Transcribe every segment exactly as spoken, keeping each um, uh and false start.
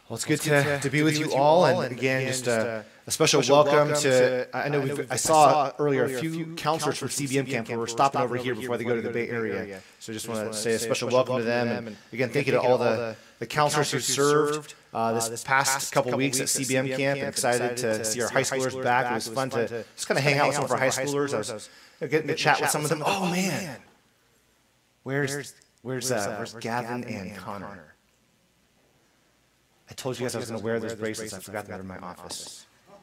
Well, it's good to, to be with you all, and again, just a, a special welcome to, I know we've, I saw earlier a few counselors from C B M Camp who were stopping over here before they go to the Bay Area, so just want to say a special welcome to them, and again, thank you to all the, the counselors who served uh, this past couple weeks at C B M Camp, and excited to see our high schoolers back. It was fun to just kind of hang out with some of our high schoolers. I was getting to chat with some of them. Oh man, where's, where's, uh, where's Gavin and Connor? I told you guys I was going to wear those bracelets. I forgot them in my office.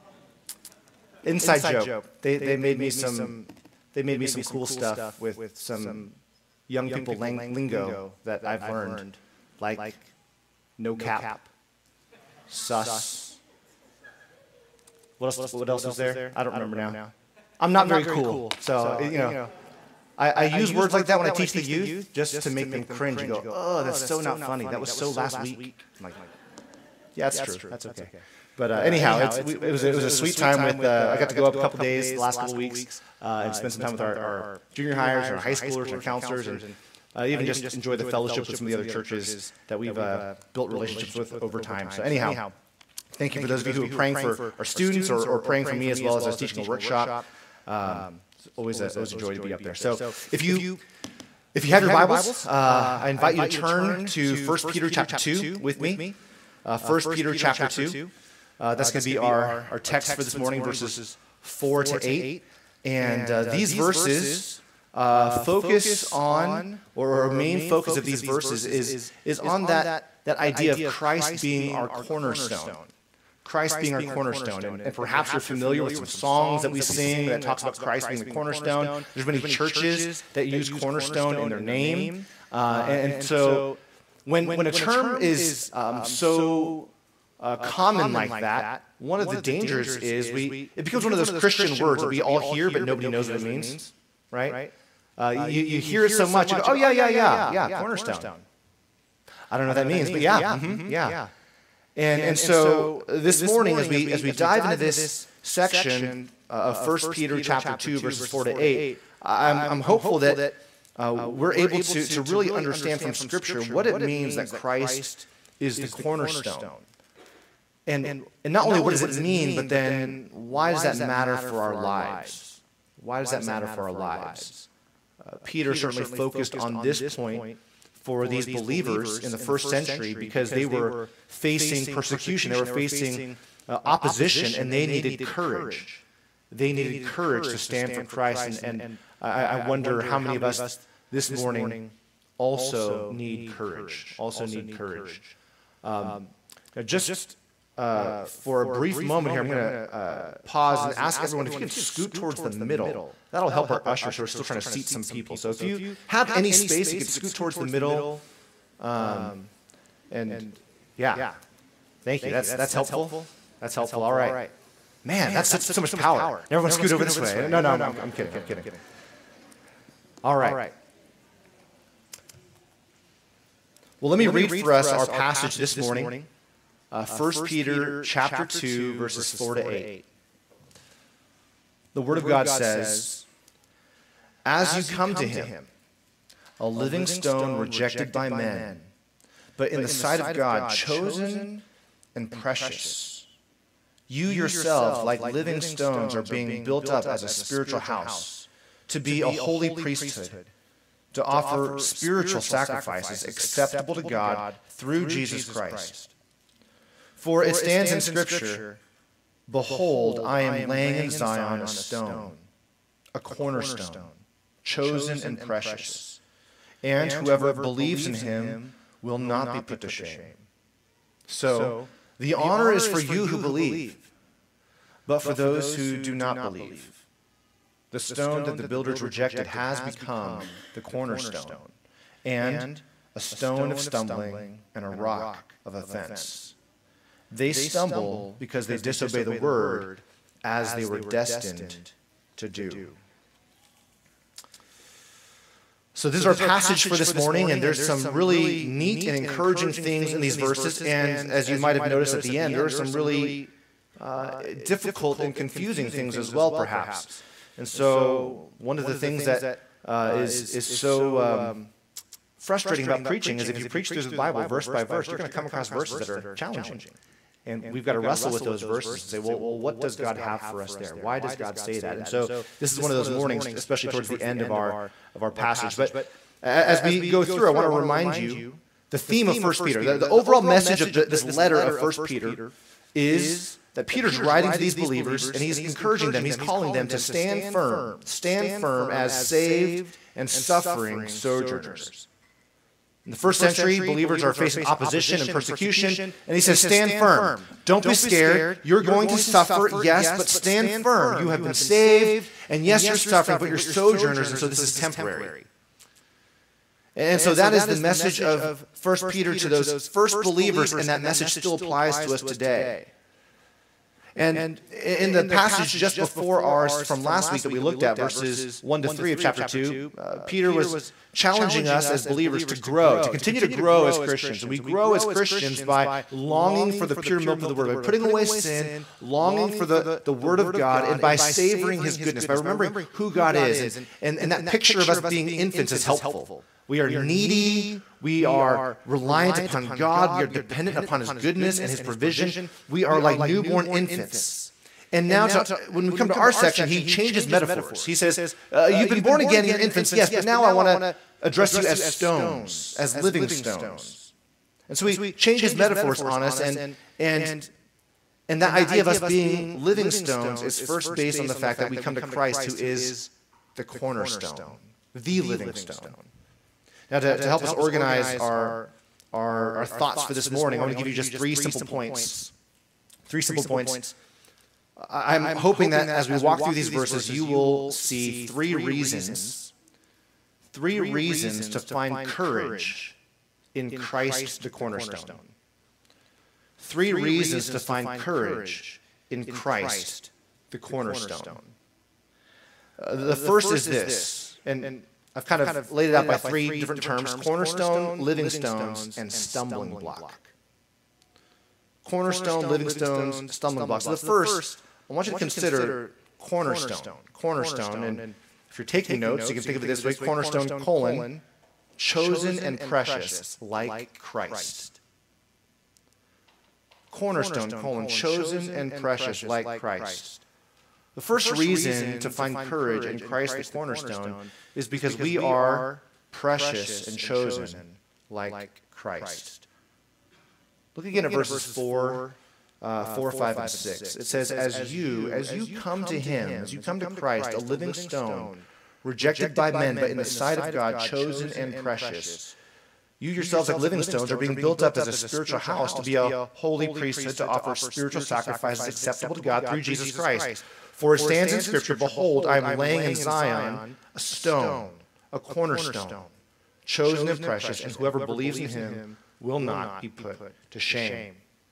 Inside, Inside joke. joke. They, they, they made me some. They made me some cool stuff with, with some young people lang lingo that, that I've learned, learned like, like no, no cap, cap, sus. What else? What else was there? I don't remember now. I'm not very cool, so you know. I, I, I use, use words like that when I teach the youth, just to make them cringe and go, "Oh, that's so not funny. That was so last week." I'm like, yeah, that's, that's true. true. That's okay. That's okay. But uh, uh, anyhow, anyhow it's, it, was, it was a sweet time with, uh, I got to go up a couple days, the last couple weeks, uh, and spend some time with our, our junior hires, our high schoolers, our counselors, and uh, even just enjoy the fellowship with some of the other churches that we've uh, built relationships with over time. So anyhow, thank you for those of you who are praying for our students or, or praying for me as well as I was teaching a workshop. Um, it's always a, always a joy to be up there. So if you... If you have your Bibles, uh, I invite you to turn to First Peter chapter two with me. Uh, First Peter chapter two. Uh, that's going to be our, our text for this morning, verses four to eight. And uh, these verses uh, focus on, or our main focus of these verses is, is on that, that idea of Christ being our cornerstone. Christ being our cornerstone. And, and perhaps you're familiar with some songs that we sing that talks about Christ being the cornerstone. There's many churches that use cornerstone in their name. Uh, and, and so when, when a term is um, so uh, common like that, one of the dangers is we it becomes one of those Christian words that we all hear, but nobody knows what it means, right? Uh, you, you hear it so much, you go, oh, yeah, yeah, yeah, yeah, cornerstone. I don't know what that means, but yeah, mm-hmm, yeah. And, and, and so this morning, as we as we dive into this section of First Peter chapter two, verses four to eight, I'm, I'm hopeful that uh, we're able to, to really understand from Scripture what it means that Christ is the cornerstone. And, and, and not only what does it mean, but then why does that matter for our lives? Why does that matter for our lives? Uh, Peter certainly focused on this point for these believers in the first century because they were facing persecution, they were facing uh, opposition, and they needed courage. They needed courage to stand for Christ, and, and I, I wonder how many of us this morning also need courage, also need courage. Um, just uh, for a brief moment here, I'm going to uh, pause and ask everyone if you can scoot towards the middle. That'll help our ushers who are still trying to seat some people. So if you have any space, you can scoot towards the middle. Um, and yeah, thank you. That's that's helpful. That's helpful. All right. Man, that's such so much power. Everyone scoot over this way. No, no, no. I'm kidding. I'm kidding. All right. Well, let me read for us our passage this morning. Uh, First Peter chapter two, verses four to eight. The Word of God says, "As you come to Him, a living stone rejected by men, but in the sight of God chosen and precious, you yourselves, like living stones, are being built up as a spiritual house, to be a holy priesthood, to offer spiritual sacrifices acceptable to God through Jesus Christ. For it stands in Scripture, 'Behold, I am laying in Zion a stone, a cornerstone, chosen and precious, and whoever believes in Him will not be put to shame.' So, the honor is for you who believe, but for those who do not believe. The stone that the builders rejected has become the cornerstone, and a stone of stumbling and a rock of offense. They stumble because they disobey the word as they were destined to do." So this is our passage for this morning, and there's some really neat and encouraging things in these verses. And as you might have noticed at the end, there are some really uh, difficult and confusing things as well, perhaps. And so one of the things that uh, is, is so um, frustrating about preaching is if you preach through the Bible verse by verse, you're going to come across verses that are challenging. And we've got to wrestle with those verses and say, well, well, what does God have for us there? Why does God say that? And so this is one of those mornings, especially towards the end of our of our passage. But as we go through, I want to remind you the theme of First Peter. The, the overall message of the, this letter of First Peter is that Peter's writing to these believers, and he's encouraging them, he's calling them to stand firm, stand firm as saved and suffering sojourners. In the first century, believers are facing opposition and persecution, and he says, stand firm. Don't be scared. You're going to suffer, yes, but stand firm. You have been saved, and yes, you're suffering, but you're sojourners, and so this is temporary. And so that is the message of First Peter to those first believers, and that message still applies to us today. And in the passage just before ours from last week that we looked at, verses one to three of chapter two, uh, Peter was challenging us as believers to grow, to continue to grow as Christians. And we grow as Christians by longing for the pure milk of the Word, by putting away sin, longing for the, the Word of God, and by savoring His goodness, by remembering who God is. And, and, and that picture of us being infants is helpful. We are needy, we are reliant upon God, we are dependent upon His goodness and His provision. We are like newborn infants. And now, to, when we come to our section, he changes metaphors. He says, uh, you've been born again, you're infants, yes, but now I want to address you as stones, as living stones. And so he changes metaphors on us, and, and, and that idea of us being living stones is first based on the fact that we come to Christ, who is the cornerstone, the living stone. Now, to, to help us organize our, our, our thoughts for this morning, I want to give you just three simple points. Three simple points. I'm hoping that as we walk through these verses, you will see three reasons, three reasons to find courage in Christ the cornerstone. Three reasons to find courage in Christ the cornerstone. Uh, the first is this, and I've kind of laid it out by three different terms: cornerstone, living stones, and stumbling block. Cornerstone, living stones, stumbling blocks. The first, I want you to consider cornerstone. Cornerstone, and if you're taking notes, you can think of it this way: cornerstone, colon, chosen and precious, like Christ. Cornerstone, colon, chosen and precious, like Christ. The first reason to find courage in Christ the cornerstone is because we are precious and chosen like Christ. Look again at verses four, uh, four, five, and six. It says, as you, as you come to Him, as you come to Christ, a living stone, rejected by men, but in the sight of God, chosen and precious, you yourselves, like living stones, are being built up as a spiritual house to be a holy priesthood, to offer spiritual sacrifices acceptable to God through Jesus Christ. For it stands in Scripture, behold, I am laying in Zion a stone, a cornerstone, chosen and precious, and whoever believes in Him will not be put to shame.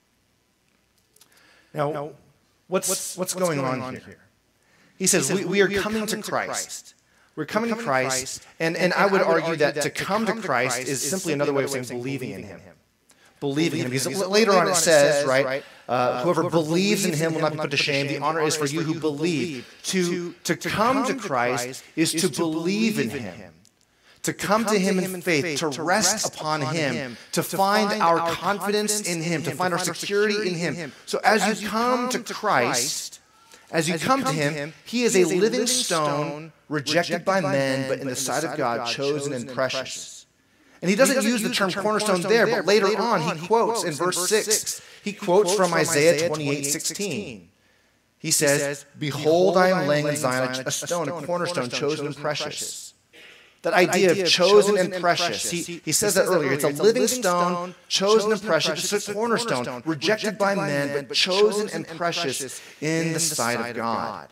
Now, what's, what's going on here? He says, we, we are coming to Christ. We're coming to Christ, and, and I would argue that to come to Christ is simply another way of saying believing in Him. Believing in Him. Because later on it says, right, uh, whoever believes in Him will not be put to shame. The honor is for you who believe. To, to come to Christ is to believe in Him. To come to Him in faith, to rest upon Him, to find our confidence in Him, to find our security in Him. So as you come to Christ, as you come to Him, He is a living stone, rejected by men, but in the sight of God, chosen and precious. And he doesn't use the term cornerstone there, but later on he quotes in verse six, he quotes from Isaiah twenty-eight sixteen. He says, behold, I am laying in Zion a stone, a cornerstone, chosen and precious. That idea of chosen and precious, he, he says that earlier. It's a living stone, chosen and precious. It's a cornerstone, rejected by men, but chosen and precious in the sight of God.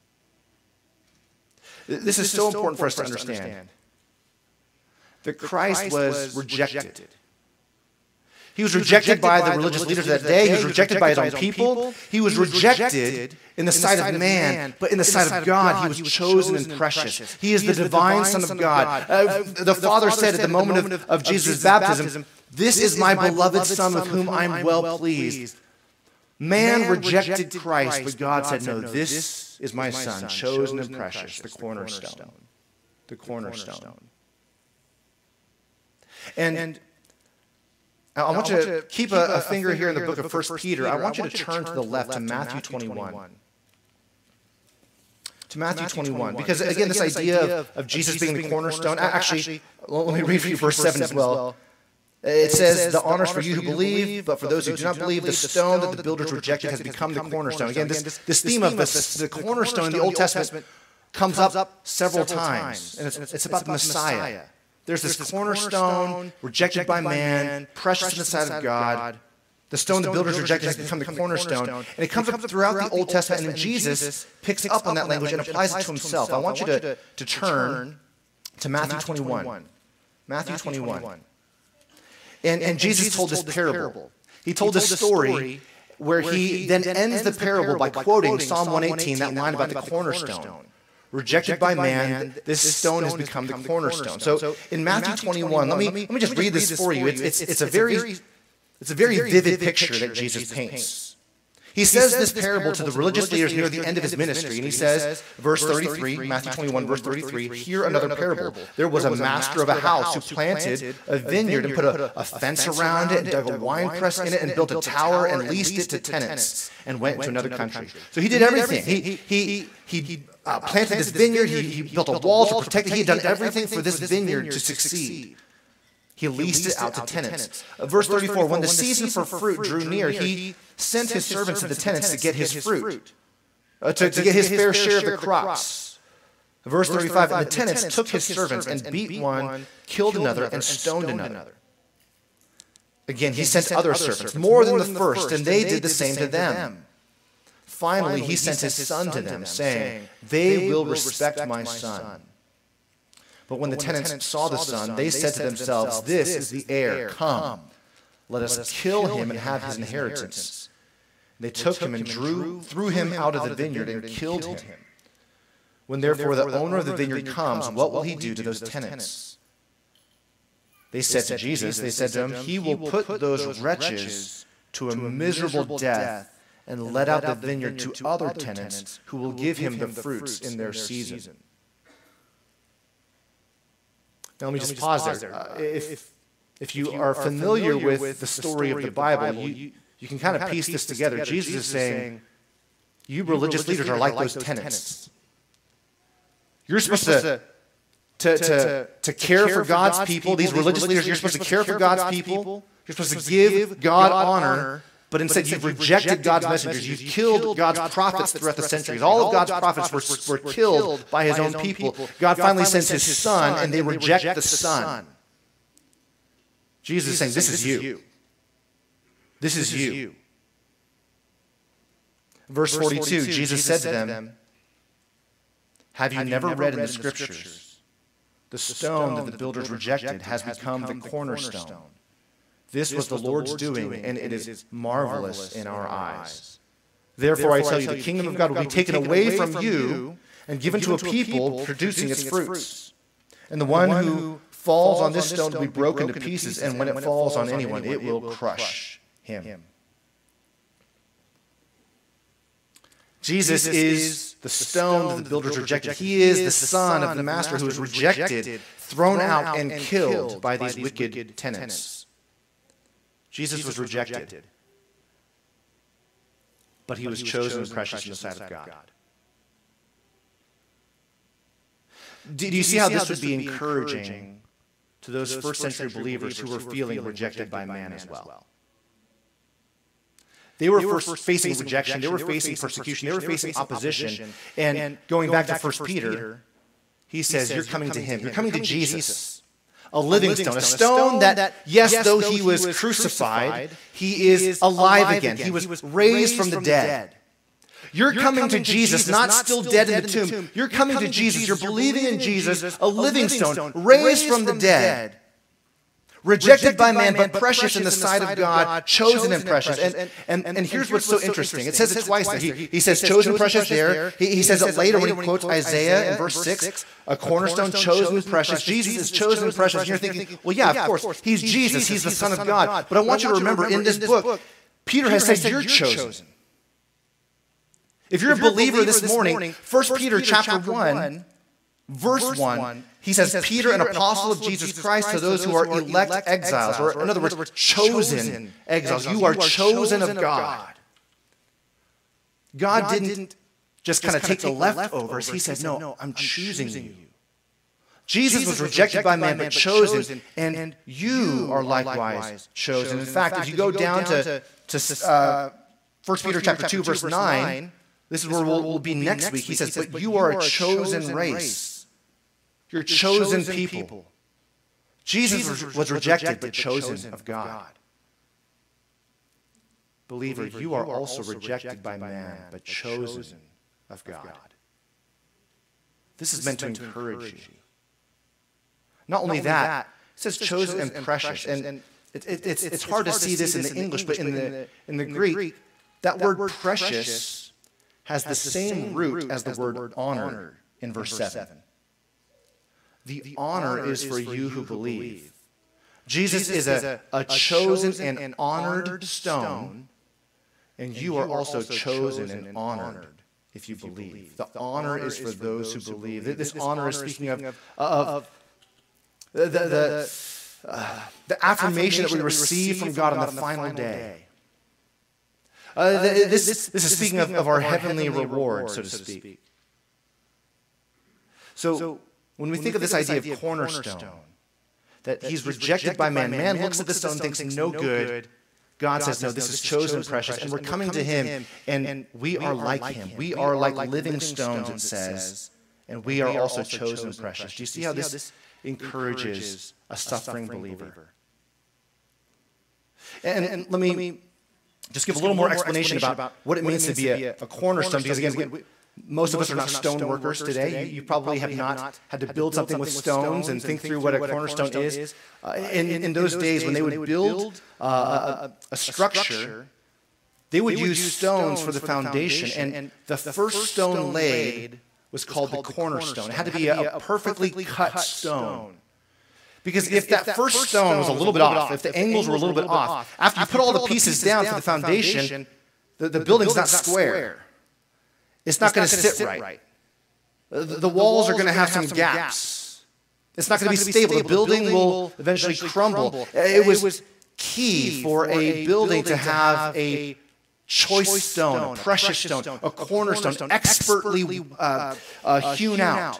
This is so important for us to understand. That Christ was rejected. He was rejected by the religious leaders of that day. He was rejected by his own people. He was rejected in the sight of man, but in the sight of God, he was chosen and precious. He is the divine Son of God. Uh, the Father said at the moment of, of Jesus' baptism, this is my beloved Son with whom I am well pleased. Man rejected Christ, but God said, no, this is my Son, chosen and precious, the cornerstone. The cornerstone. And, and I, I want you to keep a, a finger here in the book of First Peter. I want you to turn to the left to Matthew twenty-one. To Matthew twenty-one, because again, this idea of, of Jesus being the cornerstone, actually, let me read for you verse seven as well. It says, the honors for you who believe, but for those who do not believe, the stone that the builders rejected has become the cornerstone. Again, this, this theme of this, the cornerstone in the Old Testament comes up several times, and it's, it's about the Messiah. There's this cornerstone rejected by man, precious in the sight of God. The stone the builders rejected has become the cornerstone. And it comes up throughout the Old Testament, and Jesus picks up on that language and applies it to himself. I want you to, to turn to Matthew twenty-one. Matthew twenty-one. And, and Jesus told this parable. He told this story where he then ends the parable by quoting Psalm one eighteen, that line about the cornerstone. Rejected by man, this stone has become the cornerstone. So in Matthew twenty-one, let me, let me just read this for you. It's, it's, it's a very... It's a very vivid picture that Jesus paints. He says this parable to the religious leaders near the end of his ministry, and he says, verse thirty-three, Matthew twenty-one, verse thirty-three, hear another parable. There was a master of a house who planted a vineyard and put a, a fence around it and dug a wine press in it and built a tower and leased it to tenants and went into another country. So he did everything. He, he, he, he uh, planted this vineyard. He, he built a wall to protect it. He had done everything for this vineyard to succeed. He leased it out to tenants. Uh, verse thirty-four, when the season for fruit drew near, he sent his servants to the tenants to get his fruit, uh, to, to get his fair share of the crops. Verse thirty-five, and the tenants took his servants and beat one, killed another, and stoned another. Again, he sent other servants, more than the first, and they did the same to them. Finally, he sent his son to them, saying, they will respect my son. But when the tenants saw the son, they said to themselves, this is the heir, come, let us kill him and have his inheritance. They took him and drew, threw him out of the vineyard and killed him. When therefore the owner of the vineyard comes, what will he do to those tenants? They said to Jesus, they said to him, he will put those wretches to a miserable death and let out the vineyard to other tenants who will give him the fruits in their season. Now, let me just pause there. Uh, if, if you are familiar with the story of the Bible, you, you can kind of piece this together. Jesus is saying, you religious leaders are like those tenants. You're supposed to, to, to, to care for God's people. These religious leaders, you're supposed to care for God's people. You're supposed to give God honor. But instead, you've rejected God's messengers. You've killed God's prophets throughout the centuries. All of God's prophets were, were killed by his own people. God finally sends his son, and they reject the son. Jesus is saying, this is you. This is you. Verse forty-two, Jesus said to them, have you never read in the Scriptures, the stone that the builders rejected has become the cornerstone? This was the Lord's doing, and it is marvelous in our eyes. Therefore, I tell you, the kingdom of God will be taken away from you and given to a people producing its fruits. And the one who falls on this stone will be broken to pieces, and when it falls on anyone, it will crush him. Jesus is the stone that the builders rejected. He is the son of the master who was rejected, thrown out, and killed by these wicked tenants. Jesus was rejected, but he was chosen and precious in the sight of God. Do you see how this would be encouraging to those first century believers who were feeling rejected by man as well? They were first facing rejection, they were facing persecution, they were facing opposition. And going back to First Peter, he says, you're coming to him, you're coming to Jesus. A living stone, a stone that, yes, though he was crucified, he is alive again. He was raised from the dead. You're coming to Jesus, not still dead in the tomb. You're coming to Jesus. You're believing in Jesus, a living stone, raised from the dead. Rejected by man, but precious in the sight of God, chosen and precious. And, and, and, and here's what's so interesting. It says it twice there. He, he says chosen and precious there. He, he says it later when he quotes Isaiah in verse six, a cornerstone chosen and precious. Jesus is chosen and precious. And you're thinking, well, yeah, of course, he's Jesus. He's the Son of God. But I want you to remember, in this book, Peter has said you're chosen. If you're a believer this morning, First Peter chapter one Verse one, he says, Peter, an apostle of Jesus Christ, to those who are elect exiles, or in other words, chosen exiles. You are chosen of God. God didn't just kind of take the leftovers. He said, no, I'm choosing you. Jesus was rejected by man, but chosen, and you are likewise chosen. In fact, if you go down to, to uh, First Peter chapter two, verse nine, this is where we'll, we'll be next week. He says, but you are a chosen race. You're chosen people. Jesus was rejected, but chosen of God. Believer, you are also rejected by man, but chosen of God. This is meant to encourage you. Not only that, it says chosen and precious. And it, it, it's, it's hard to see this in the English, but in the, in the Greek, that word precious has the same root as the word honor in verse seven. The honor is for you who believe. Jesus is a, a chosen and honored stone, and you are also chosen and honored if you believe. The honor is for those who believe. This honor is speaking of, of the, the, the, uh, the affirmation that we receive from God on the final day. Uh, the, this, this is speaking of, of our heavenly reward, so to speak. So, when we think of this idea of cornerstone, that he's rejected by man, man looks at the stone, thinks no good. God says, no, this is chosen and precious, and we're coming to him, and we are like him. We are like living stones, it says, and we are also chosen and precious. Do you see how this encourages a suffering believer? And, and let me just give a little more explanation about what it means to be a, a cornerstone, because again, we, most of us are not stone workers today. You, you probably have not had to build something with stones and think through what a cornerstone is. Uh, in, in those days, when they would build uh, a, a structure, they would use stones for the foundation, and the first stone laid was called the cornerstone. It had to be a perfectly cut stone. Because if that first stone was a little bit off, if the angles were a little bit off, after you put all the pieces down for the foundation, the, the building's not square. It's not going to sit right. The, the walls are going to have some gaps. It's not going to be stable. The building will eventually crumble. It was key for a building to have a choice stone, a precious stone, a cornerstone, expertly uh, uh, hewn out.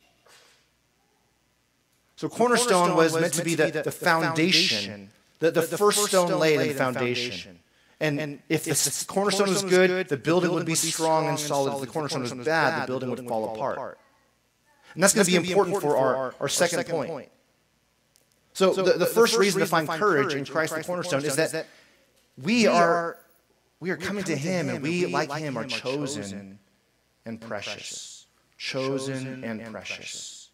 So cornerstone was meant to be the, the foundation, the, the first stone laid in the foundation. And, and if the cornerstone was good, the building would be strong and solid. If the cornerstone was bad, the building would fall apart. And that's going to be important for our, our second point. So the, the first reason to find courage in Christ the cornerstone is that we are, we are coming to him, and we, like him, are chosen and precious. Chosen and precious.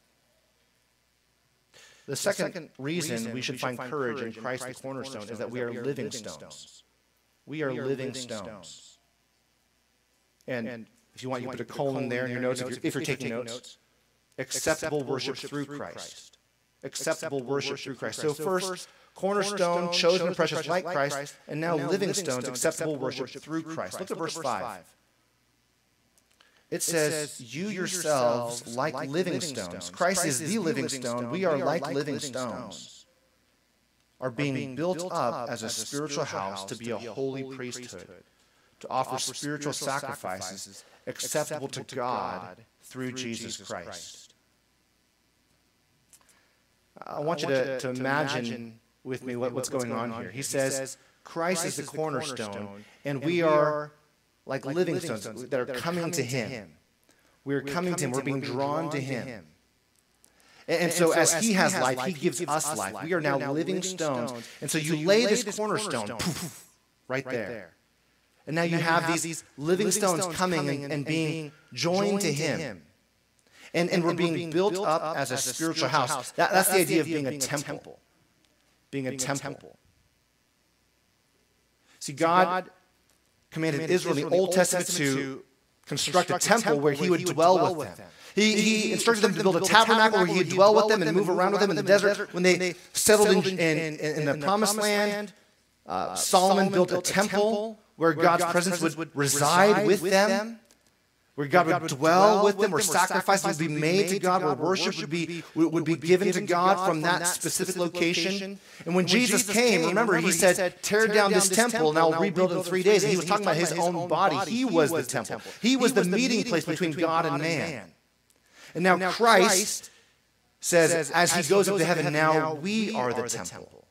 The second reason we should find courage in Christ the cornerstone is that we are living stones. We are living stones. And if you want, you put a colon there in your notes, if you're, if you're taking notes. Acceptable worship through Christ. Acceptable worship through Christ. So first, cornerstone, chosen and precious like Christ, and now living stones, acceptable worship through Christ. Look at verse five. It says, you yourselves like living stones. Christ is the living stone. We are like living stones. Are being built up as a spiritual house to be a holy priesthood, to offer spiritual sacrifices acceptable to God through Jesus Christ. I want you to, to imagine with me what, what's going on here. He says, Christ is the cornerstone, and we are like living stones that are coming to him. We're coming to him. We're being drawn to him. And, and so, so as, as he has life, he gives us life. life. We are now, now living stones. stones. And so you, so you lay this cornerstone, cornerstone poof, right, right there. there. And now and you have, have these living stones coming and, and being joined to him. him. And, and, and we're being, being built up as a spiritual house. house. That, that's, that's the idea of being a temple. Being a temple. See, God commanded Israel in the Old Testament to construct a temple where he would dwell with them. He, he instructed them to build a tabernacle where he would dwell with them and move around with them in the desert. When they settled in, in, in, in the promised land, uh, Solomon built a temple where God's presence would reside with them, where God would dwell with them, where sacrifices would be made to God, where worship would be, would be given to God from that specific location. And when Jesus came, remember, he said, tear down this temple and I'll rebuild it in three days. And he was talking about his own body. He was the temple. He was the meeting place between God and man. And now Christ says, as he goes up to heaven, now we are the temple.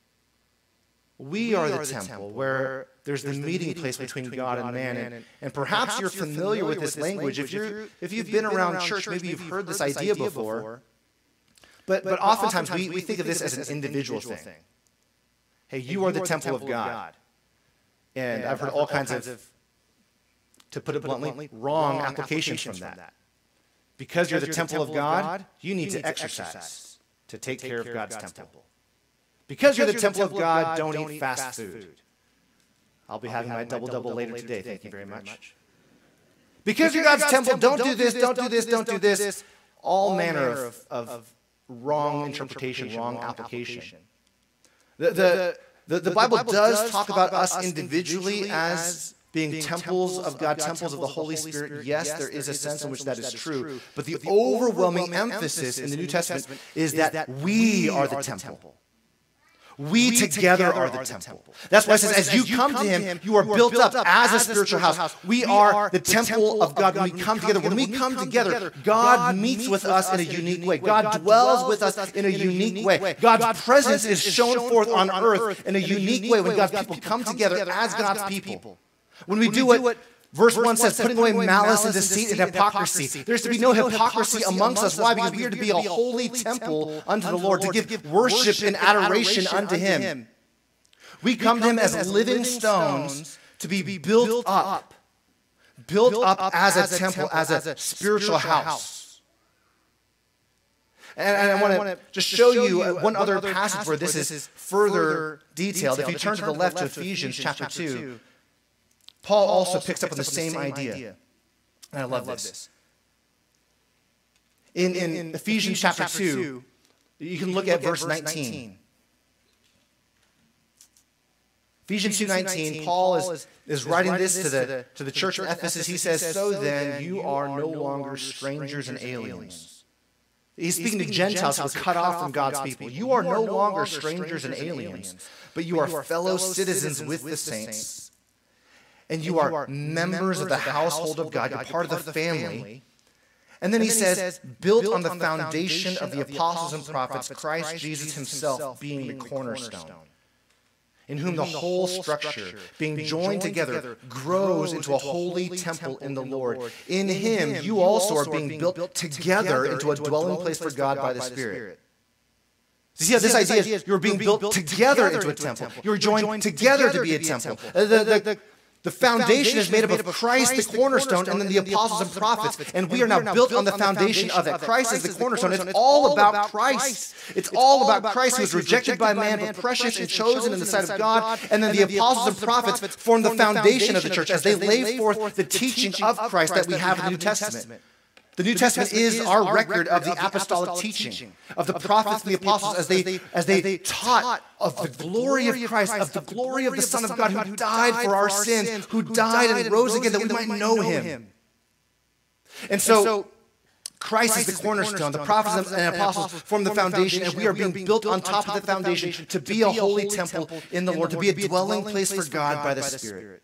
We are the temple where there's the meeting place between God and man. And, and perhaps you're familiar with this language. If, you're, if you've been around church, maybe you've heard this idea before. But, but oftentimes we, we think of this as an individual thing. Hey, you are the temple of God. And I've heard all kinds of, to put it bluntly, wrong applications from that. Because you're the temple of God, you need to exercise to take care of God's temple. Because you're the temple of God, don't eat fast food. I'll be having my double-double later today. Thank you very much. Because you're God's temple, don't do this, don't do this, don't do this. All manner of, of wrong interpretation, wrong application. The, the, the, the Bible does talk about us individually as being temples of God, temples of the Holy Spirit. Yes, there is a sense in which that is true. But the overwhelming emphasis in the New Testament is that we are the temple. We, we together are the temple. That's why it says, as you come to him, you are built up as a spiritual house. We are the temple of God when we come together. When we come together, God meets with us in a unique way. God dwells with us in a unique way. God's presence is shown forth on earth in a unique way when God's people come together as God's people. When we do what Verse one says, putting away malice and deceit and hypocrisy. There's to be no hypocrisy amongst us. Why? Because we are to be a holy temple unto the Lord, to give worship and adoration unto him. We come to him as living stones to be built up. Built up as a temple, as a spiritual house. And, and I want to just show you one other passage where this is further detailed. If you turn to the left to Ephesians chapter two, Paul also picks up on the same idea. And I love this. In, in Ephesians chapter two, you can look at verse nineteen. Ephesians two nineteen, Paul is, is writing this to the, to the church in Ephesus. He says, so then you are no longer strangers and aliens. He's speaking to Gentiles who are cut off from God's people. You are no longer strangers and aliens, but you are fellow citizens with the saints. And you are members of the household of God. You're part of the family. And then he says, built on the foundation of the apostles and prophets, Christ Jesus himself being the cornerstone, in whom the whole structure, being joined together, grows into a holy temple in the Lord. In him, you also are being built together into a dwelling place for God by the Spirit. See how this idea is, you're being built together into a temple. You're joined together to be a temple. The, the, the, The foundation is made up of Christ, the cornerstone, and then the apostles and prophets. And we are now built on the foundation of that. Christ is the cornerstone. It's all about Christ. It's all about Christ, who was rejected by man, but precious and chosen in the sight of God. And then the apostles and prophets form the foundation of the church as they lay forth the teaching of Christ that we have in the New Testament. The New Testament is our record of the apostolic teaching of the prophets and the apostles as they, as they taught of the glory of Christ, of the glory of the Son of God who died for our sins, who died and rose again that we might know him. And so Christ is the cornerstone. The prophets and apostles form the foundation, and we are being built on top of the foundation to be a holy temple in the Lord, to be a dwelling place for God by the Spirit.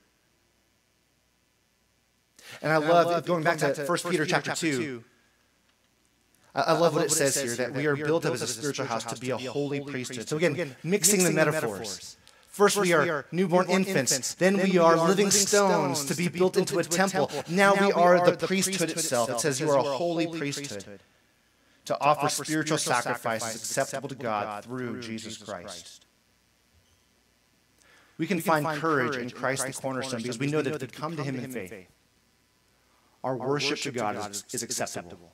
And I love, going back to First Peter chapter two, I love what it says here, that we are built up as a spiritual house to be a holy priesthood. So again, mixing the metaphors. First we are newborn infants, then we are living stones to be built into a temple. Now we are the priesthood itself. It says you are a holy priesthood to offer spiritual sacrifices acceptable to God through Jesus Christ. We can find courage in Christ the cornerstone because we know that if we come to him in faith, our worship to God is, is acceptable.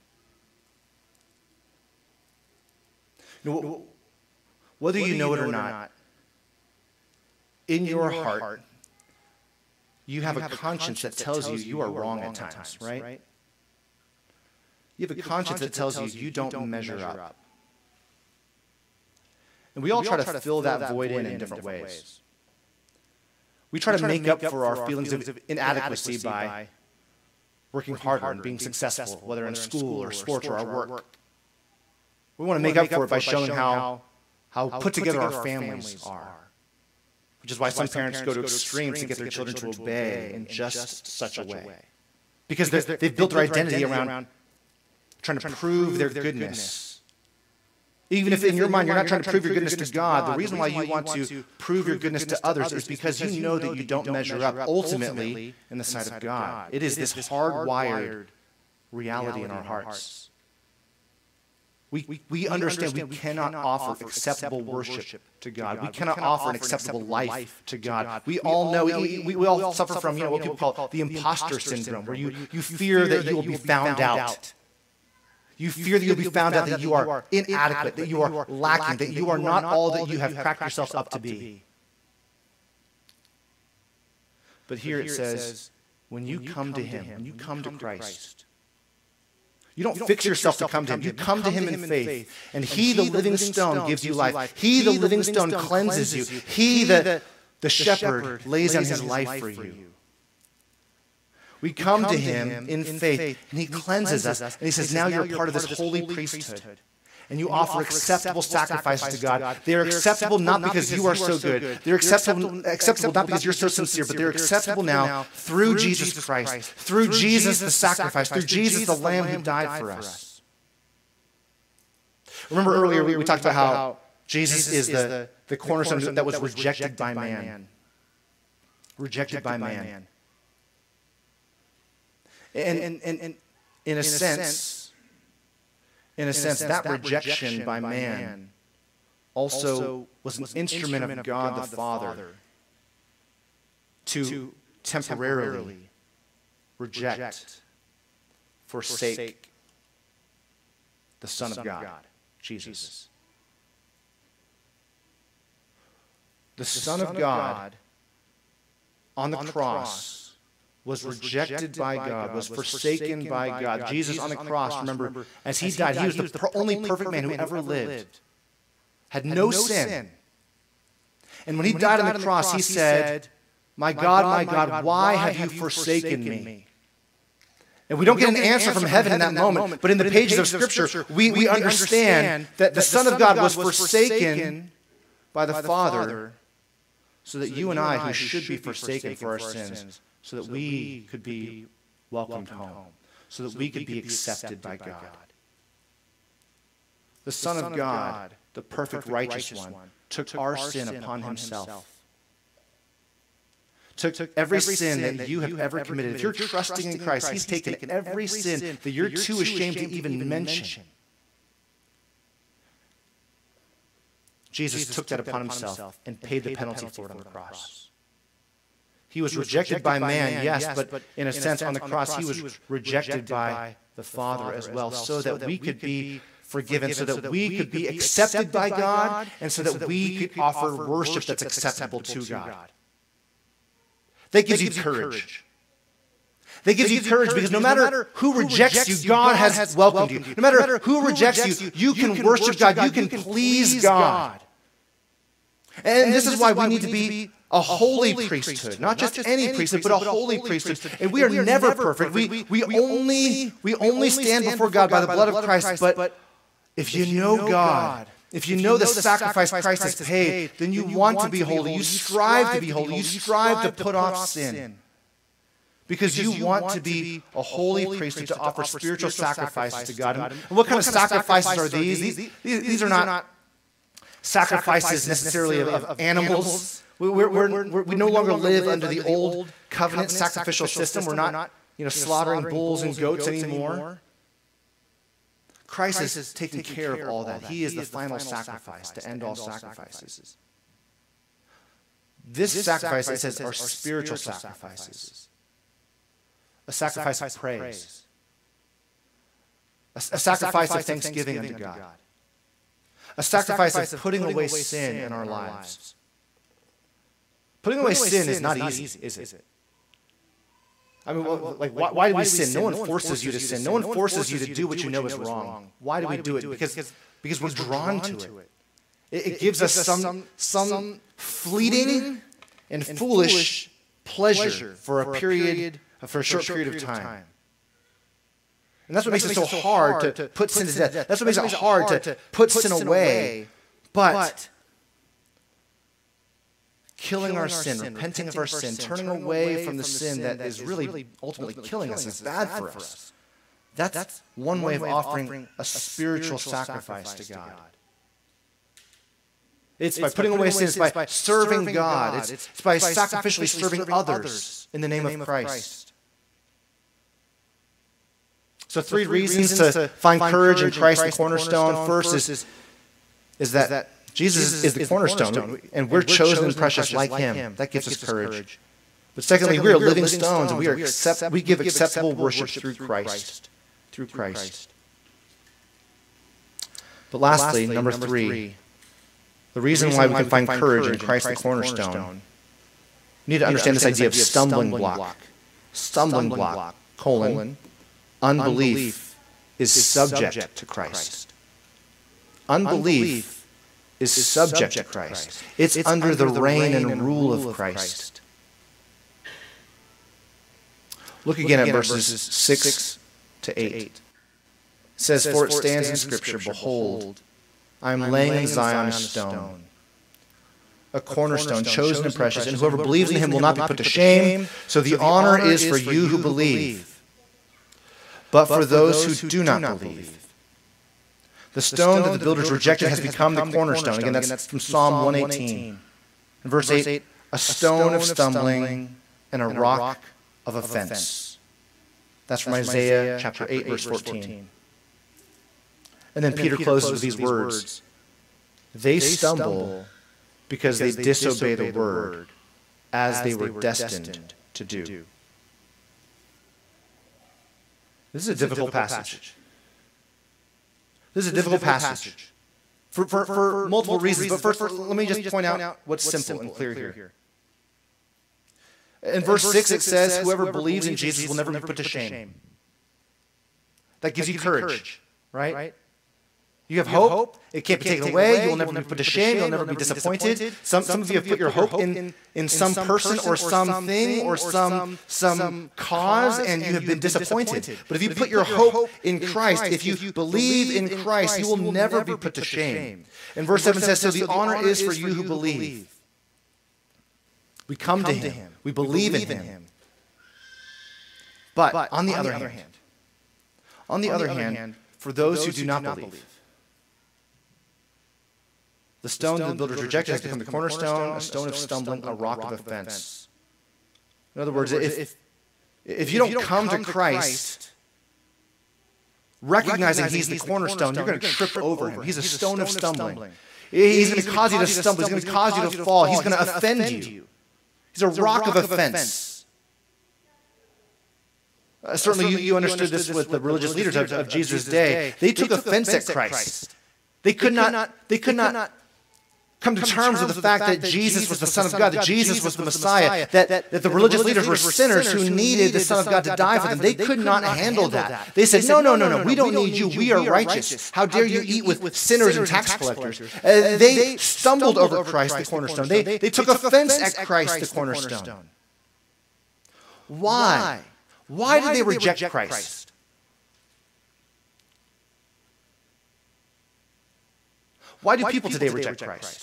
Now, whether you know it or not, in your heart, you have a conscience that tells you you are wrong at times, right? You have a conscience that tells you you don't measure up. And we all try to fill that void in in different ways. We try to make up for our feelings of inadequacy by working harder and being successful, whether in school or sports or our work. We want to make up for it by showing how, how put together our families are, which is why some parents go to extremes to get their children to obey in just such a way. Because they've built their identity around trying to prove their goodness. Even if in your mind you're not trying to prove your goodness to God, the reason why you want to prove your goodness to others is because you know that you don't measure up ultimately in the sight of God. It is this hardwired reality in our hearts. We, we, we understand we cannot offer acceptable worship to God. We cannot offer an acceptable life to God. We all know, we, we, we all suffer from, you know, what people call the imposter syndrome, where you, you fear that you will be found out. You fear that you'll be found out that you are inadequate, that you are lacking, that you are not all that you have cracked yourself up to be. But here it says, when you come to Him, when you come to Christ, you don't fix yourself to come to Him. You come to Him in faith. And He, the living stone, gives you life. He, the living stone, cleanses you. He, the, the shepherd, lays down His life for you. We come to Him in faith, and He cleanses us. And He says, now you're part of this holy priesthood. And you offer acceptable sacrifices to God. They are acceptable not because you are so good. They're acceptable, acceptable not because you're so sincere, but they're acceptable now through Jesus Christ, through Jesus the sacrifice, through Jesus the Lamb who died for us. Remember earlier we, we talked about how Jesus is the, the cornerstone that was rejected by man. Rejected by man. And, and, and, and in a sense, in a sense, that rejection by man also was an instrument of God the Father to temporarily reject, forsake the Son of God, Jesus. The Son of God on the cross was rejected by God, was forsaken by God. Jesus on the cross, remember, as He died, He was the only perfect man who ever lived, had no sin. And when He died on the cross, He said, my God, my God, why have you forsaken me? And we don't get an answer from heaven in that moment, but in the pages of Scripture, we, we understand that the Son of God was forsaken by the Father so that you and I, who should be forsaken for our sins, so that we could be welcomed home, so that we could be accepted by God. The Son of God, the perfect righteous one, took our sin upon Himself. Took every sin that you have ever committed. If you're trusting in Christ, He's taken every sin that you're too ashamed to even mention. Jesus took that upon Himself and paid the penalty for it on the cross. He was rejected by man, yes, but in a sense on the cross He was rejected by the Father as well, so that we could be forgiven, so that we could be accepted by God, and so that we could offer worship that's acceptable to God. That gives you courage. That gives you courage because no matter who rejects you, God has welcomed you. No matter who rejects you, you can worship God. You can please God. And this is why we need to be a holy priesthood, not just any priesthood, but a holy priesthood. And we are never perfect. We, we, only, we only stand before God by the blood of Christ. But if you know God, if you know the sacrifice Christ has paid, then you want to be holy. You strive to be holy. You strive to put off sin. Because you want to be a holy priesthood to offer spiritual sacrifices to God. And what kind of sacrifices are these? These, these, these are not sacrifices necessarily of, of animals. We, we're, we're, we're, we no longer live under the old covenant sacrificial system. We're not, you know, slaughtering bulls and goats anymore. Christ has taken care of all that. He is the final sacrifice to end all sacrifices. This sacrifice, it says, are spiritual sacrifices. A sacrifice of praise. A, a sacrifice of thanksgiving unto God. A sacrifice of putting away sin in our lives. Putting away sin is not easy, is it? I mean, well, like, why, why do we sin? No one forces you to sin. No one forces you to do what you know is wrong. Why do we do it? Because, because we're drawn to it. It, it gives us some, some fleeting and foolish pleasure for a period, for a short period of time. And that's what makes it so hard to put sin to death. That's what makes it hard to put sin away. But killing our sin, repenting of our sin, turning away from the sin that is really ultimately killing us, is bad for us. That's one way of offering a spiritual sacrifice to God. It's by putting away sin, it's by serving God, it's by sacrificially serving others in the name of Christ. So three reasons to find courage in Christ the cornerstone. First is, is that Jesus is the cornerstone, and we're chosen and precious like him. That gives us courage. But secondly, we are living stones, and we, are accept, we give acceptable worship through Christ. Through Christ. But lastly, number three, the reason why we can find courage in Christ the cornerstone, we need to understand this idea of stumbling block. Stumbling block, colon, unbelief is subject to Christ. Unbelief is subject to Christ. It's under the reign and rule of Christ. Look again at verses six to eight. It says, "For it stands in Scripture, Behold, I am laying in Zion a stone, a cornerstone, chosen and precious, and whoever believes in him will not be put to shame. So the honor is for you who believe. But for those who do not believe, the stone that the builders rejected has become the cornerstone." Again, that's from Psalm one eighteen. In verse eight, "A stone of stumbling and a rock of offense." That's from Isaiah chapter eight, verse fourteen. And then Peter closes with these words, "They stumble because they disobey the word, as they were destined to do." This is a difficult passage. This is a difficult passage for, for, for multiple reasons. But first, let me just point out what's simple and clear here. In verse six, it says, "Whoever believes in Jesus will never be put to shame." That gives you courage, right? You have hope. It can't be taken away. You will never be put to shame. You'll never be disappointed. Some, some of you have put your hope in, in some person or something or some, some cause, and you have been disappointed. But if you put your hope in Christ, if you believe in Christ, you will never be put to shame. And verse seven says, "So the honor is for you who believe." We come to him. We believe in him. But on the other hand, on the other hand, for those who do not believe, the stone that the builders rejected has become the cornerstone, a stone of stumbling, a rock of offense. In other words, if, if you don't come to Christ recognizing he's the cornerstone, you're going to trip over him. He's a stone of stumbling. He's going to cause you to stumble. He's going to cause you to fall. He's going to offend you. He's a rock of offense. Uh, certainly you, you understood this with the religious leaders of, of Jesus' day. They took offense at Christ. They could not, they could not come to terms with the fact that Jesus was the Son of God, that Jesus was the Messiah, that, that the religious leaders were sinners who needed the Son of God to die for them. They could not handle that. They said, no, no, no, no, we don't need you. We are righteous. How dare you eat with sinners and tax collectors? Uh, they stumbled over Christ, the cornerstone. They, they took offense at Christ, the cornerstone. Why? Why did they reject Christ? Why do people today reject Christ?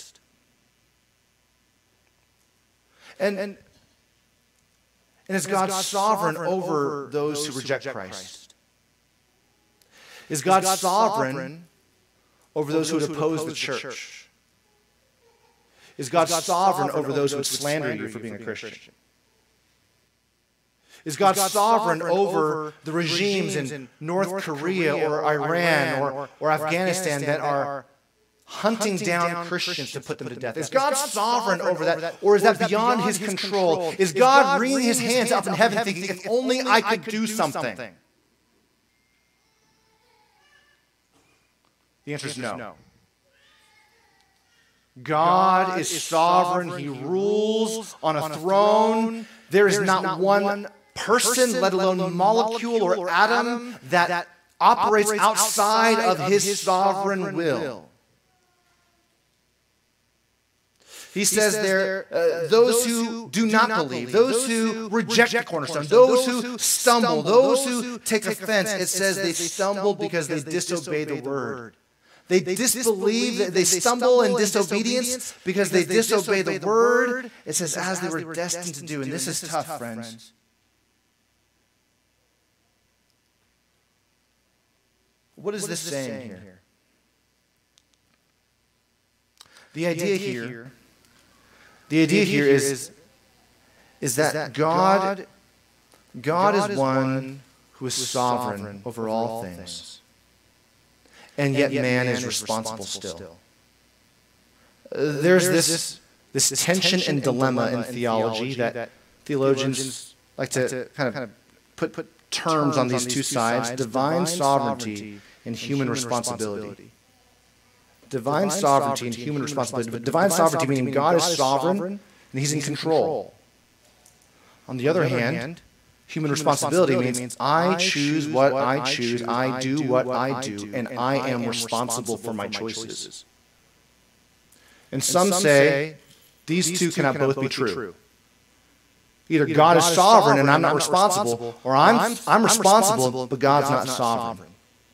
And, and, and is God sovereign over those who reject Christ? Is God sovereign over those who would oppose the church? Is God sovereign over those who would slander you for being a Christian? Is God sovereign over the regimes in North Korea or Iran or, or Afghanistan that are hunting down Christians to put them to death? Is God sovereign over that, or is that beyond his control? Is God wringing his hands up in heaven thinking, if only I could do something? The answer is no. God is sovereign. He rules on a throne. There is not one person, let alone molecule or atom, that operates outside of his sovereign will. He says there, uh, those who do not believe, those who reject the cornerstone, those who stumble, those who take offense, it says they stumble because they disobey the word. They disbelieve, they stumble in disobedience because they disobey the word. It says, as they were destined to do. And this is tough, friends. What is this saying here? The idea here, the idea here is, is that God, God is one who is sovereign over all things. And yet, and yet man, man is responsible, responsible still. Uh, there's this, this, this tension and dilemma in theology that, that theologians like to, to kind of put, put terms on these two sides, divine sovereignty and human responsibility. Divine sovereignty and human responsibility. But divine sovereignty meaning God is sovereign and he's in control. On the other hand, human responsibility means I choose what I choose, I do what I do, and I am responsible for my choices. And some say these two cannot both be true. Either God is sovereign and I'm not responsible, or I'm, I'm responsible, but God's not sovereign.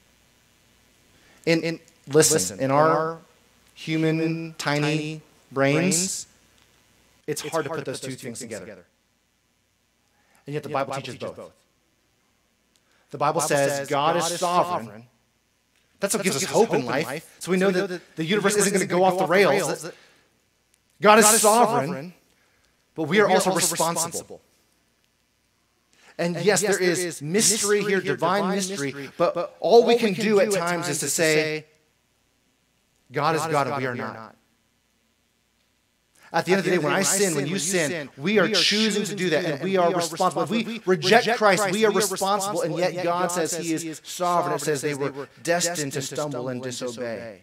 And listen, in our human, tiny brains, it's hard to put those two things together. And yet the Bible teaches both. The Bible says God is sovereign. That's what gives us hope in life. So we know that the universe isn't going to go off the rails. God is sovereign, but we are also responsible. And yes, there is mystery here, divine mystery, but all we can do at times is to say, God is God and we are not. At the end of the day, when I sin, when you sin, we are choosing to do that, and we are responsible. If we reject Christ, we are responsible, and yet God says he is sovereign. It says they were destined to stumble and disobey.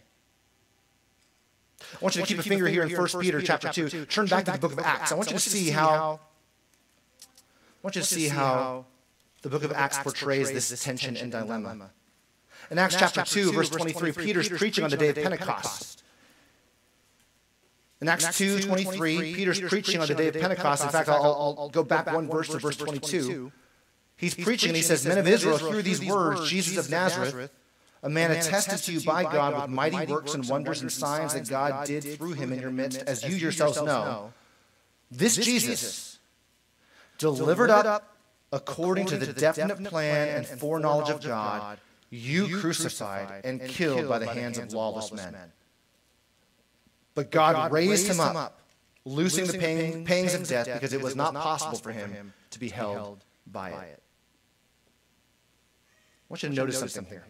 I want you to keep a finger here in First Peter chapter two. Turn back to the book of Acts. I want you to see how, I want you to see how the book of Acts portrays this tension and dilemma. In Acts chapter two, verse twenty-three, Peter's preaching on the day of Pentecost. In Acts two twenty-three, Peter's preaching on the day of Pentecost. In fact, I'll, I'll, I'll go back one verse to verse twenty-two. He's preaching and he says, Men of Israel, hear these words, Jesus of Nazareth, a man attested to you by God with mighty works and wonders and signs that God did through him in your midst, as you yourselves know. This Jesus, delivered up according to the definite plan and foreknowledge of God, you crucified and killed by the hands of lawless men. But God, God raised him up, up loosing the pain, pangs of death, because it was not possible for him to be held by it. I want you to notice something here.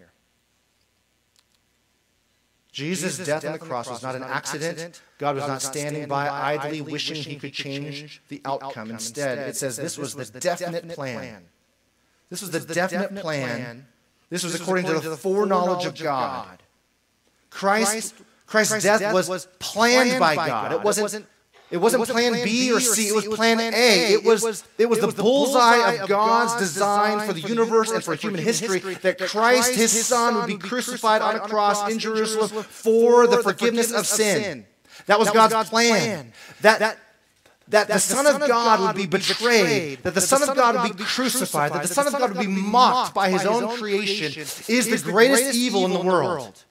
Jesus' death on the cross was not an accident. God was not standing by idly wishing he could change the outcome. Instead, it says this was the definite plan. This was the definite plan. This was according to the foreknowledge of God. Christ Christ's, Christ's death, death was, was planned by God. God. It wasn't, it wasn't, it wasn't plan B or C. It was plan A. It was, it was, it was the bullseye of God's design for the universe and for human history, that Christ, his Son, would be crucified on a cross in Jerusalem for the forgiveness of sin. That was God's plan. That, that, that the Son of God would be betrayed, that the Son of God would be crucified, that the Son of God would be mocked by his own creation is the greatest evil in the world.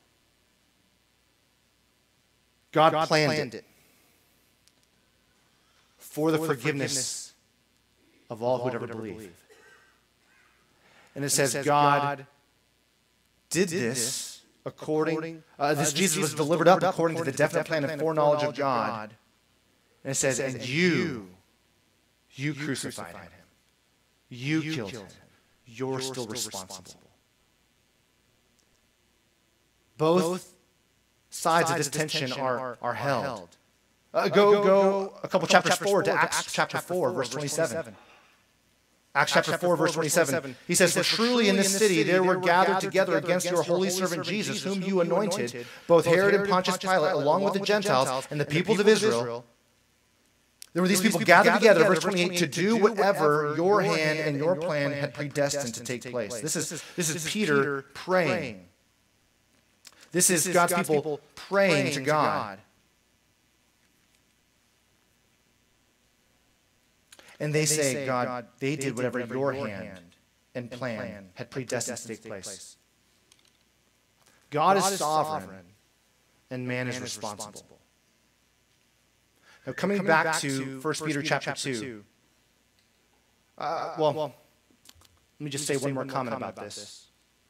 God, God planned, planned it for the for forgiveness, forgiveness of all who would ever believe. believe. And it, and says, it says God did this according, uh, this uh, Jesus, Jesus was delivered up according to the definite plan and foreknowledge of God. And it says, and, and you, you crucified him. You killed him. You're still responsible. Both sides of this tension are, are held. Uh, go, go a couple chapters forward to Acts chapter four, verse twenty-seven. Acts chapter four, verse twenty-seven. He says, For truly in this city there were gathered together against your holy servant Jesus, whom you anointed, both Herod and Pontius Pilate, along with the Gentiles and the peoples of Israel. There were these people gathered together, verse twenty-eight, to do whatever your hand and your plan had predestined to take place. This is, this is Peter praying. This is God's people praying to God. And they say, God, they did whatever your hand and plan had predestined to take place. God is sovereign, and man is responsible. Now, coming back to First Peter chapter two, uh, well, let me just say one more comment about this.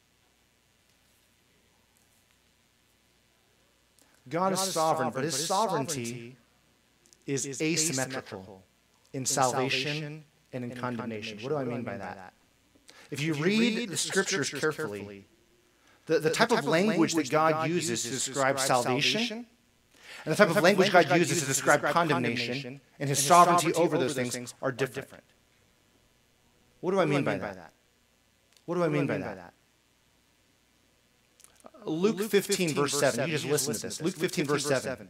God is sovereign, but his sovereignty is asymmetrical in salvation and in condemnation. What do I mean by that? If you read the scriptures carefully, the, the type of language that God uses to describe salvation and the type of language God uses to describe condemnation and his sovereignty over those things are different. What do I mean by that? What do I mean by that? Luke fifteen, verse seven. You just listen to this. Luke fifteen, verse seven.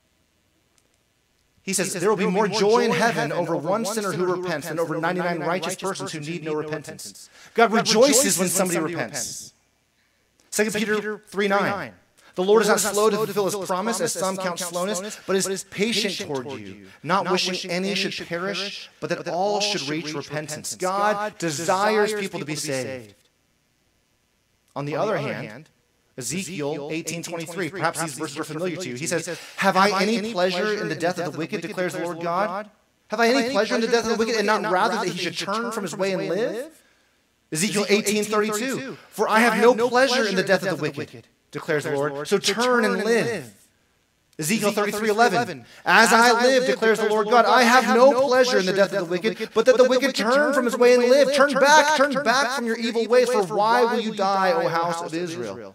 He says, there will be more joy in heaven over one sinner who repents than over ninety-nine righteous persons who need no repentance. God rejoices when somebody repents. Second Peter three nine. The Lord is not slow to fulfill his promise, as some count slowness, but is patient toward you, not wishing any should perish, but that all should reach repentance. God desires people to be saved. On the other hand, Ezekiel eighteen twenty-three, perhaps these verses are familiar to you. He says, have I any pleasure in the death of the wicked, declares the Lord God? Have I any pleasure in the death of the wicked, and not rather that he should turn from his way and live? Ezekiel eighteen thirty-two, for I have no pleasure in the death of the wicked, declares the Lord, so turn and live. Ezekiel thirty-three eleven, as I live, declares the Lord God, I have no pleasure in the death of the wicked, but that the wicked turn from his way and live. Turn back, turn back from your evil ways, for why will you die, O house of Israel?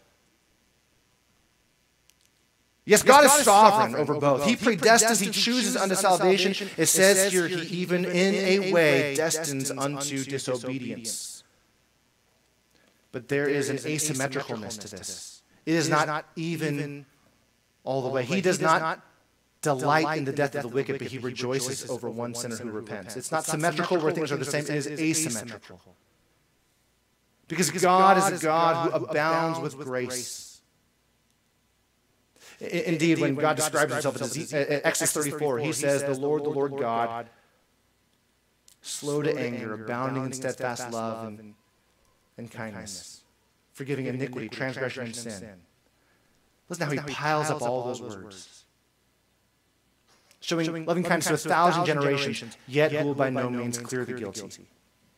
Yes, God is sovereign over both. He predestines, he chooses unto salvation. It says here, he even in a way destines unto disobedience. But there is an asymmetricalness to this. It is not even all the way. He does not delight in the death of the wicked, but he rejoices over one sinner who repents. It's not symmetrical where things are the same. It is asymmetrical. Because God is a God who abounds with grace. Indeed, when God describes himself in Exodus thirty-four, he says, the Lord, the Lord God, slow to anger, abounding in steadfast love and, and kindness, forgiving iniquity, transgression, and sin. Listen to how he piles up all those words. Showing loving kindness to a thousand generations, yet who will by no means clear the guilty.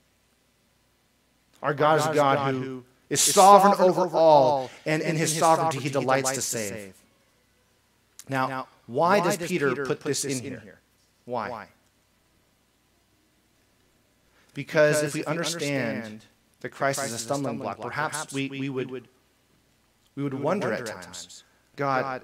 Our God is a God who is sovereign over all, and in his sovereignty he delights to save. Now, now why, why does, does Peter, Peter put this in, in here? here? Why? why? Because, because if we understand, understand that Christ, Christ is a stumbling, stumbling block, block, perhaps we, we, would, we, would, we would wonder, wonder at times, times God, God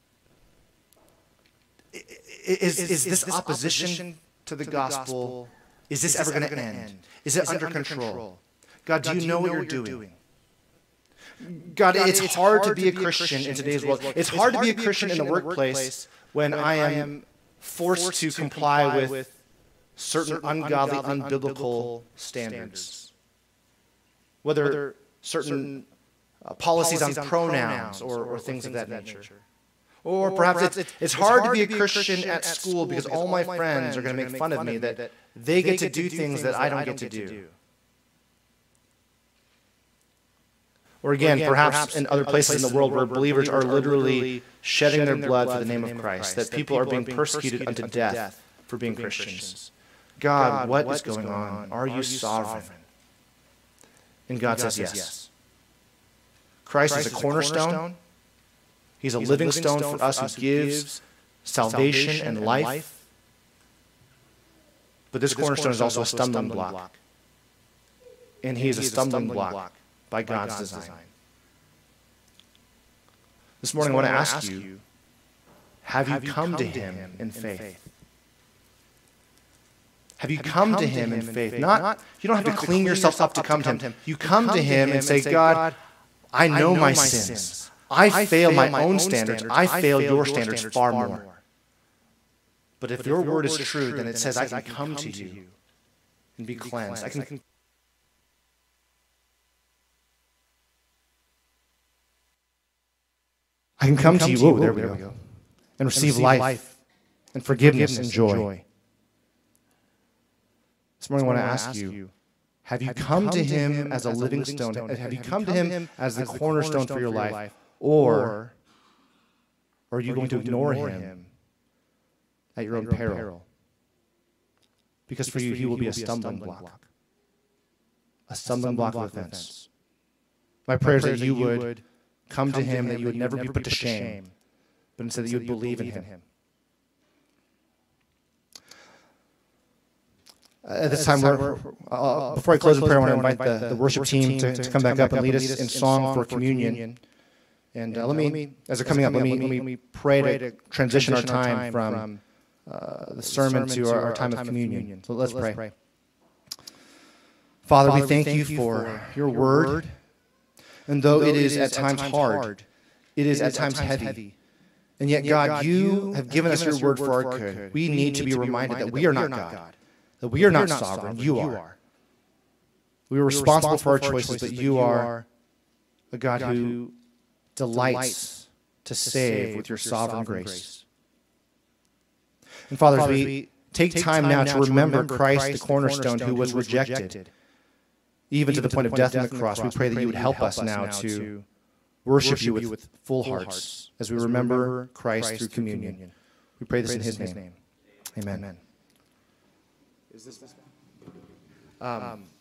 is, is, is this, this opposition, opposition to the, to the gospel, gospel, is this, is this ever going to end? end? Is it is under, under control? control? God, do you, do you know, know what you're doing? doing? God, God, it's, it's hard, hard to be a Christian in today's world. It's, it's hard to be a Christian in the workplace when I am forced to comply with certain ungodly, unbiblical standards. Whether certain uh, policies on pronouns or, or things of that nature. Or perhaps it's, it's hard to be a Christian at school because all my friends are going to make fun of me that they get to do things that I don't get to do. Or again, again perhaps, perhaps in other places in the world where believers are literally shedding their blood for the name of Christ, that people are being persecuted unto death for being Christians. God, what is going on? Are you sovereign? And God says yes. Christ is a cornerstone. He's a living stone for us who gives salvation and life. But this cornerstone is also a stumbling block. And he is a stumbling block by God's, God's design. design. This morning I want to ask you, have you come to him in faith? Have you come to him in faith? Not, you don't have to clean yourself up to come to him. You come to him and say, God, I know my sins. I fail my own standards. I fail your standards far more. But if your word is true, then it says I can come to you and be cleansed. I can I can come to you, oh, there we go, and receive life and forgiveness and joy. This morning I want to ask you, have you come to him as a living stone? Have you come to him as the cornerstone for your life? Or are you going to ignore him at your own peril? Because for you, he will be a stumbling block. A stumbling block of offense. My prayer is that you would come to him, that you would never be put to shame, but instead that you would believe in him. At this time, we're, uh, before I close in prayer, I want to invite the, the worship team to, to come back up and lead us in song for communion. And uh, let me, as they're coming up, let me, let me pray to transition our time from uh, the sermon to our, our time of communion. So let's pray. Father, we thank you for your word. And though it is at times hard, it is at times heavy. And yet, God, you have given us your word for our good. We need to be reminded that we are not God. That we are not sovereign, you are. We are responsible for our choices, but you are a God who delights to save with your sovereign grace. And Father, as we take time now to remember Christ, the cornerstone, who was rejected, even to the point of death on the cross, we pray that you would help us now to worship you with full hearts as we remember Christ through communion. We pray this in his name. Amen. Is this this one? Um,